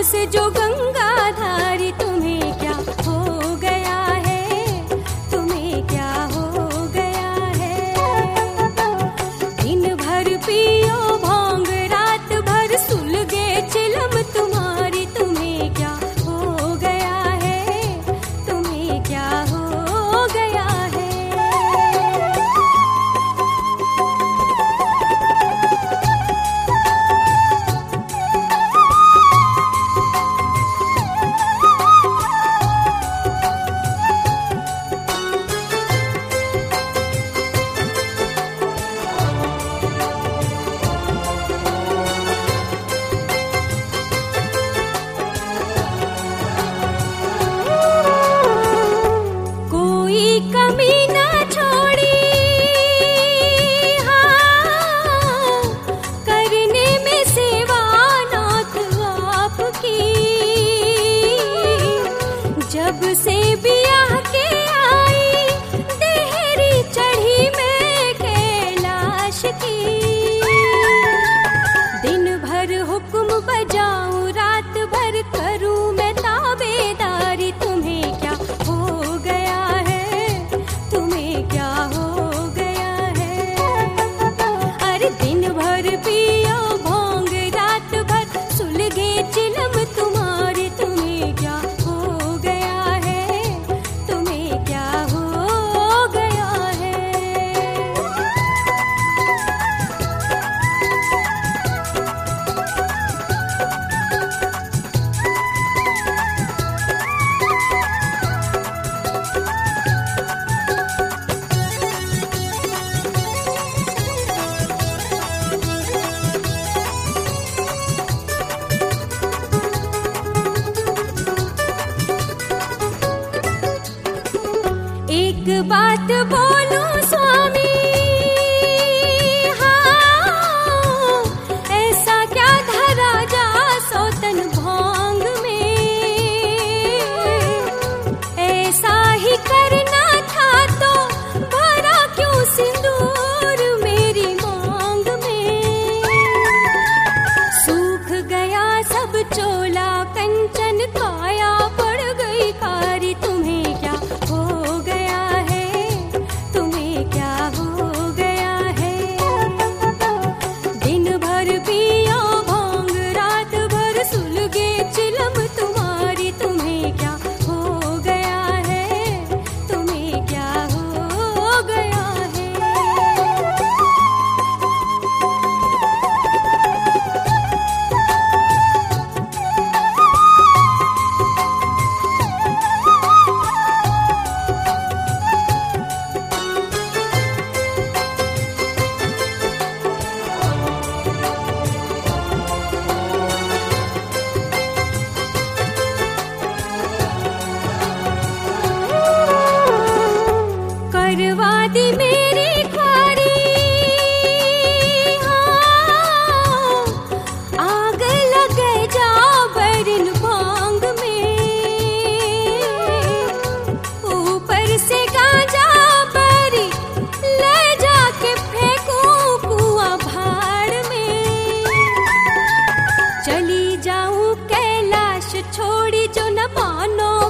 से जो गंगाधारी, तुम्हें क्या हो गया है, तुम्हें क्या हो गया है। दिन भर पियो भांग, रात भर सुलगे चिलम तुम्हारी, तुम्हें क्या हो गया है, तुम्हें क्या हो गया है। कोई कमी ना छोड़ी, हाँ, करने में सेवा नाथ आपकी। जब से ब्याह के आई, देहरी चढ़ी मैं कैलाश की। दिन भर हुक्म बजाऊं, रात भर करूं मैं ताबेदारी, तुम्हें क्या हो गया है, तुम्हें क्या हो गया है। अरे दिन भर पियो भांग, रात भर सुलगे चिलम तुम्हारी, तुम्हें क्या हो गया है, तुम्हें क्या हो गया है। एक बात बोलूं स्वामी, हाँ, ऐसा क्या धरा जा सौतन भांग में। ऐसा ही करना था तो भरा क्यों सिंदूर मेरी मांग में। सूख गया सब चोला कंचन, काया पड़ गई कारी, तुम्हें क्या हो गया है, तुम्हें क्या हो गया है। दिन भर पियो भांग, रात भर सुलगे चिलम तुम्हारी, तुम्हें क्या हो गया है, तुम्हें क्या हो गया है। करवा दी मेरी ख्वारी, हाँ, आग लगे जा बरन भांग में। ऊपर से गांजा बरी ले जाके फेंकूं कुआं भाड़ में। चली जाऊं कैलाश छोड़ी, जो न मानो